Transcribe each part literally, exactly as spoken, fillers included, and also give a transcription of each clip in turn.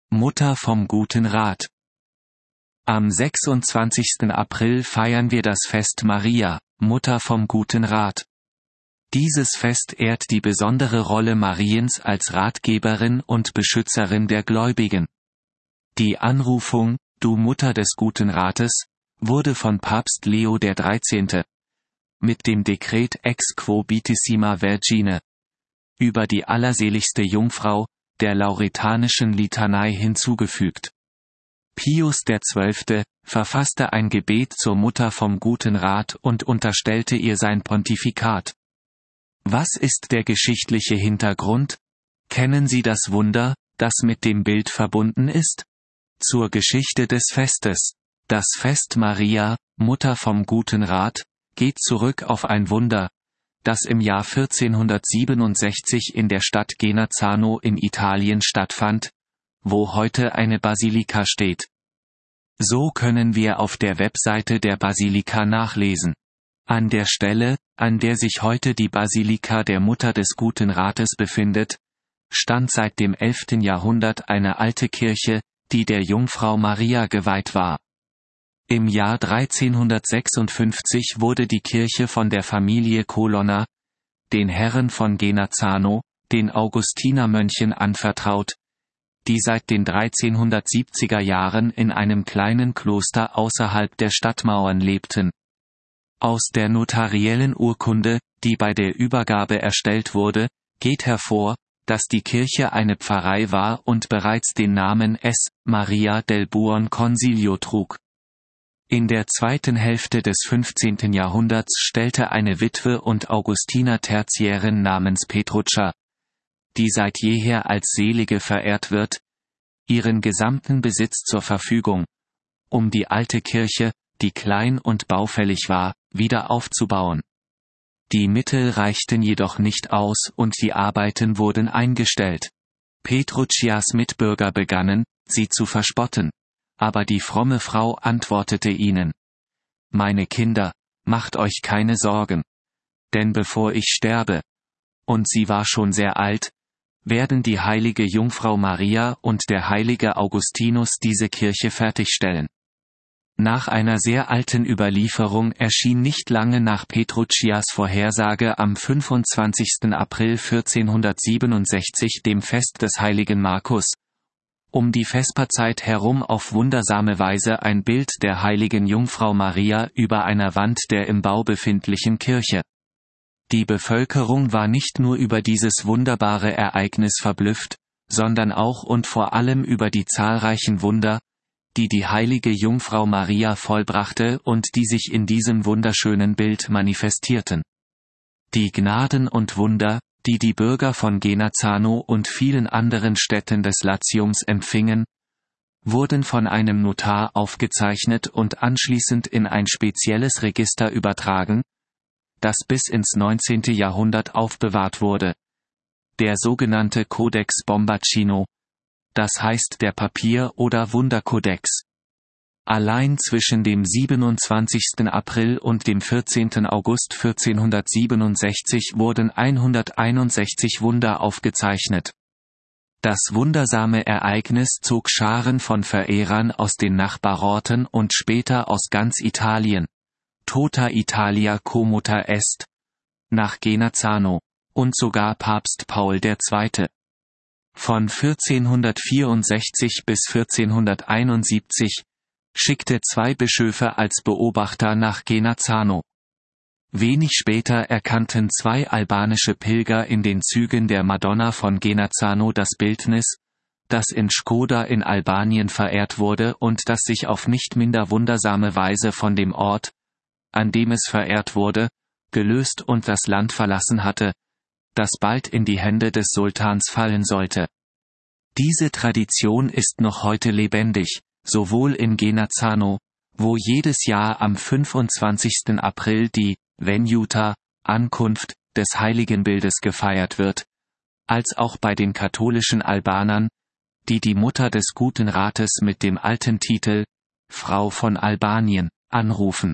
Mutter vom guten Rat. Am sechsundzwanzigsten April feiern wir das Fest Maria, Mutter vom guten Rat. Dieses Fest ehrt die besondere Rolle Mariens als Ratgeberin und Beschützerin der Gläubigen. Die Anrufung, du Mutter des guten Rates, wurde von Papst Leo der dreizehnte mit dem Dekret Ex quo Beatissima Vergine über die allerseligste Jungfrau der lauretanischen Litanei hinzugefügt. Pius der Zwölfte verfasste ein Gebet zur Mutter vom guten Rat und unterstellte ihr sein Pontifikat. Was ist der geschichtliche Hintergrund? Kennen Sie das Wunder, das mit dem Bild verbunden ist? Zur Geschichte des Festes. Das Fest Maria, Mutter vom guten Rat, geht zurück auf ein Wunder, das im Jahr vierzehnhundertsiebenundsechzig in der Stadt Genazzano in Italien stattfand, wo heute eine Basilika steht. So können wir auf der Webseite der Basilika nachlesen. An der Stelle, an der sich heute die Basilika der Mutter des guten Rates befindet, stand seit dem elften Jahrhundert eine alte Kirche, die der Jungfrau Maria geweiht war. Im Jahr dreizehnhundertsechsundfünfzig wurde die Kirche von der Familie Colonna, den Herren von Genazzano, den Augustinermönchen anvertraut, die seit den dreizehnhundertsiebziger Jahren in einem kleinen Kloster außerhalb der Stadtmauern lebten. Aus der notariellen Urkunde, die bei der Übergabe erstellt wurde, geht hervor, dass die Kirche eine Pfarrei war und bereits den Namen S. Maria del Buon Consiglio trug. In der zweiten Hälfte des fünfzehnten Jahrhunderts stellte eine Witwe und Augustiner-Tertiärin namens Petruccia, die seit jeher als Selige verehrt wird, ihren gesamten Besitz zur Verfügung, um die alte Kirche, die klein und baufällig war, wieder aufzubauen. Die Mittel reichten jedoch nicht aus und die Arbeiten wurden eingestellt. Petruccias Mitbürger begannen, sie zu verspotten. Aber die fromme Frau antwortete ihnen: Meine Kinder, macht euch keine Sorgen. Denn bevor ich sterbe, und sie war schon sehr alt, werden die heilige Jungfrau Maria und der heilige Augustinus diese Kirche fertigstellen. Nach einer sehr alten Überlieferung erschien nicht lange nach Petruccias Vorhersage am fünfundzwanzigsten April vierzehnhundertsiebenundsechzig dem Fest des heiligen Markus, um die Vesperzeit herum auf wundersame Weise ein Bild der heiligen Jungfrau Maria über einer Wand der im Bau befindlichen Kirche. Die Bevölkerung war nicht nur über dieses wunderbare Ereignis verblüfft, sondern auch und vor allem über die zahlreichen Wunder, die die heilige Jungfrau Maria vollbrachte und die sich in diesem wunderschönen Bild manifestierten. Die Gnaden und Wunder, die die Bürger von Genazzano und vielen anderen Städten des Latiums empfingen, wurden von einem Notar aufgezeichnet und anschließend in ein spezielles Register übertragen, das bis ins neunzehnte Jahrhundert aufbewahrt wurde, der sogenannte Codex Bombacino, das heißt der Papier- oder Wunderkodex. Allein zwischen dem siebenundzwanzigsten April und dem vierzehnten August vierzehnhundertsiebenundsechzig wurden hunderteinundsechzig Wunder aufgezeichnet. Das wundersame Ereignis zog Scharen von Verehrern aus den Nachbarorten und später aus ganz Italien, tota Italia commuta est, nach Genazzano, und sogar Papst Paul der Zweite. Von vierzehnhundertvierundsechzig bis vierzehnhunderteinundsiebzig schickte zwei Bischöfe als Beobachter nach Genazzano. Wenig später erkannten zwei albanische Pilger in den Zügen der Madonna von Genazzano das Bildnis, das in Škoda in Albanien verehrt wurde und das sich auf nicht minder wundersame Weise von dem Ort, an dem es verehrt wurde, gelöst und das Land verlassen hatte, das bald in die Hände des Sultans fallen sollte. Diese Tradition ist noch heute lebendig, sowohl in Genazzano, wo jedes Jahr am fünfundzwanzigsten April die Venuta, Ankunft, des Heiligenbildes gefeiert wird, als auch bei den katholischen Albanern, die die Mutter des guten Rates mit dem alten Titel Frau von Albanien anrufen.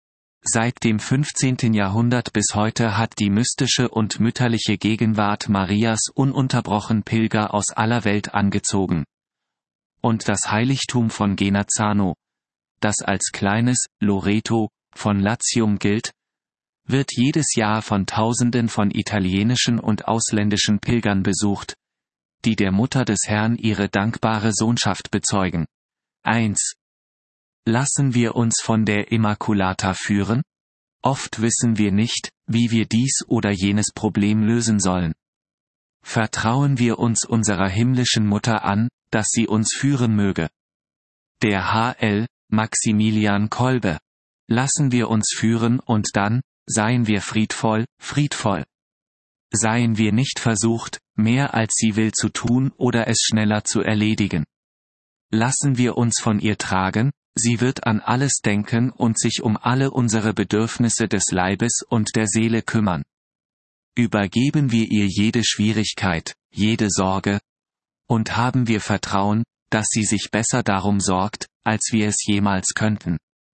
Seit dem fünfzehnten Jahrhundert bis heute hat die mystische und mütterliche Gegenwart Marias ununterbrochen Pilger aus aller Welt angezogen. und das Heiligtum von Genazzano, das als kleines Loreto von Latium gilt, wird jedes Jahr von Tausenden von italienischen und ausländischen Pilgern besucht, die der Mutter des Herrn ihre dankbare Sohnschaft bezeugen. eins. Lassen wir uns von der Immaculata führen? Oft wissen wir nicht, wie wir dies oder jenes Problem lösen sollen. Vertrauen wir uns unserer himmlischen Mutter an, dass sie uns führen möge. Der H L Maximilian Kolbe. Lassen wir uns führen und dann, seien wir friedvoll, friedvoll. Seien wir nicht versucht, mehr als sie will zu tun oder es schneller zu erledigen. Lassen wir uns von ihr tragen, sie wird an alles denken und sich um alle unsere Bedürfnisse des Leibes und der Seele kümmern. Übergeben wir ihr jede Schwierigkeit, jede Sorge, und haben wir Vertrauen, dass sie sich besser darum sorgt, als wir es jemals könnten.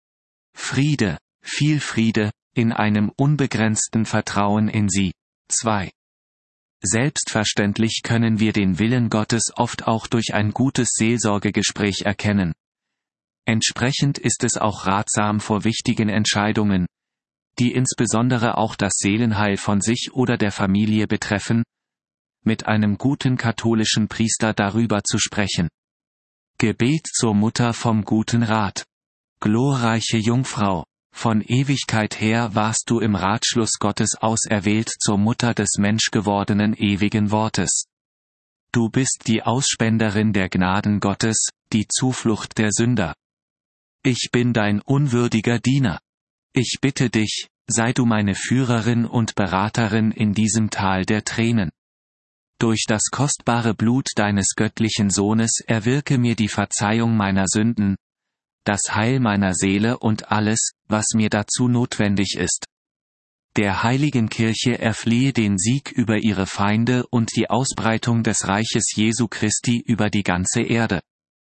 Friede, viel Friede, in einem unbegrenzten Vertrauen in sie. zwei. Selbstverständlich können wir den Willen Gottes oft auch durch ein gutes Seelsorgegespräch erkennen. Entsprechend ist es auch ratsam vor wichtigen Entscheidungen, die insbesondere auch das Seelenheil von sich oder der Familie betreffen, mit einem guten katholischen Priester darüber zu sprechen. Gebet zur Mutter vom guten Rat. Glorreiche Jungfrau, von Ewigkeit her warst du im Ratschluss Gottes auserwählt zur Mutter des menschgewordenen ewigen Wortes. Du bist die Ausspenderin der Gnaden Gottes, die Zuflucht der Sünder. Ich bin dein unwürdiger Diener. Ich bitte dich, sei du meine Führerin und Beraterin in diesem Tal der Tränen. Durch das kostbare Blut deines göttlichen Sohnes erwirke mir die Verzeihung meiner Sünden, das Heil meiner Seele und alles, was mir dazu notwendig ist. Der heiligen Kirche erflehe den Sieg über ihre Feinde und die Ausbreitung des Reiches Jesu Christi über die ganze Erde.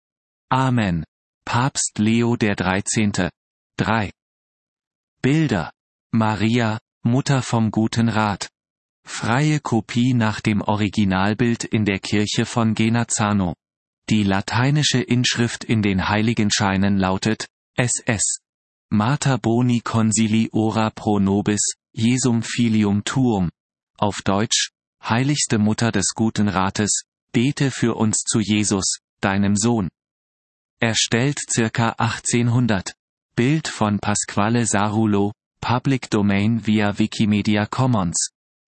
Amen. Papst Leo der dreizehnte. drei. Bilder. Maria, Mutter vom guten Rat. Freie Kopie nach dem Originalbild in der Kirche von Genazzano. Die lateinische Inschrift in den Heiligenscheinen lautet, S S. Mater boni consili ora pro nobis, Jesum filium tuum. Auf Deutsch, heiligste Mutter des guten Rates, bete für uns zu Jesus, deinem Sohn. Erstellt circa achtzehnhundert. Bild von Pasquale Sarulo, Public Domain via Wikimedia Commons.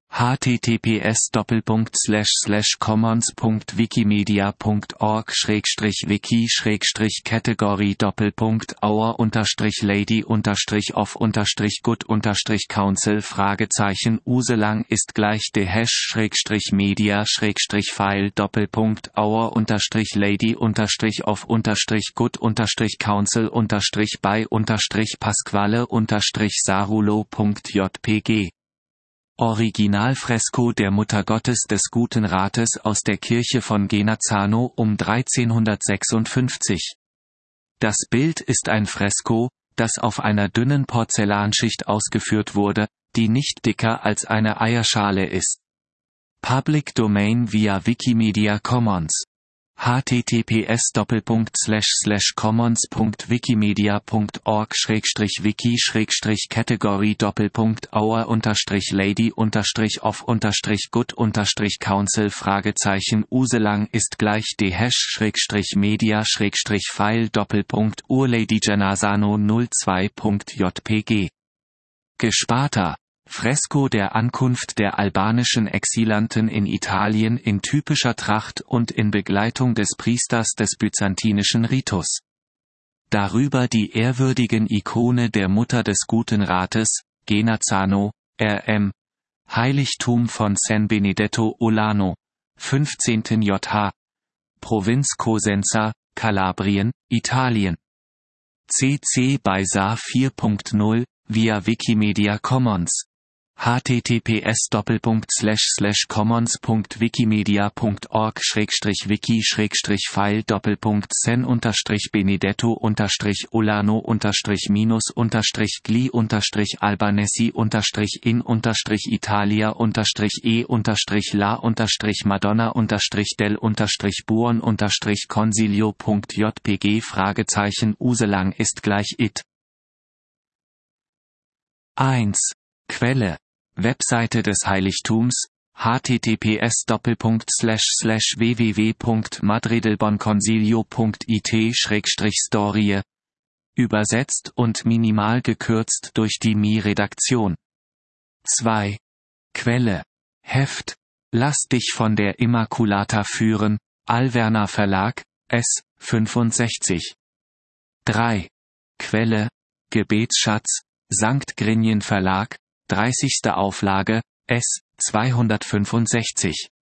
https doppelpunkt slash slash commons punkt wikimedia punkt org schrägstrich wiki schrägstrich category doppelpunkt our unterstrich lady unterstrich of unterstrich good unterstrich council Fragezeichen uselang ist gleich de hash schrägstrich media schrägstrich file doppelpunkt our unterstrich lady unterstrich of unterstrich good unterstrich council unterstrich by unterstrich pasquale unterstrich sarulo punkt jpg. Originalfresko der Mutter Gottes des Guten Rates aus der Kirche von Genazzano um dreizehnhundertsechsundfünfzig. Das Bild ist ein Fresko, das auf einer dünnen Porzellanschicht ausgeführt wurde, die nicht dicker als eine Eierschale ist. Public Domain via Wikimedia Commons. https doppelpunkt slash slash commons punkt wikimedia punkt org schrägstrich wiki schrägstrich category doppelpunkt our unterstrich lady unterstrich of unterstrich good unterstrich council Fragezeichen uselang ist gleich de hash schrägstrich media schrägstrich file doppelpunkt urlady Genazzano null zwei punkt jpg. Gesparta. Fresko der Ankunft der albanischen Exilanten in Italien in typischer Tracht und in Begleitung des Priesters des byzantinischen Ritus. Darüber die ehrwürdigen Ikone der Mutter des Guten Rates, Genazzano, R M. Heiligtum von San Benedetto Olano, fünfzehnten Jahrhundert. Provinz Cosenza, Kalabrien, Italien. C C by S A vier punkt null, via Wikimedia Commons. https commons punkt wikimedia punkt org wiki file sen benedetto ulano minus gli albanesi in italia e la madonna del buon consiglio.jpg Fragezeichen Uselang ist gleich it. eins. Quelle. Webseite des Heiligtums, https www punkt madridelbonconsiglio punkt it storie. Übersetzt und minimal gekürzt durch die M I-Redaktion. zwei. Quelle. Heft. Lass dich von der Immaculata führen, Alverna Verlag, S. fünfundsechzig. drei. Quelle. Gebetsschatz, Sankt Grinjen Verlag, dreißigste Auflage, S. zweihundertfünfundsechzig.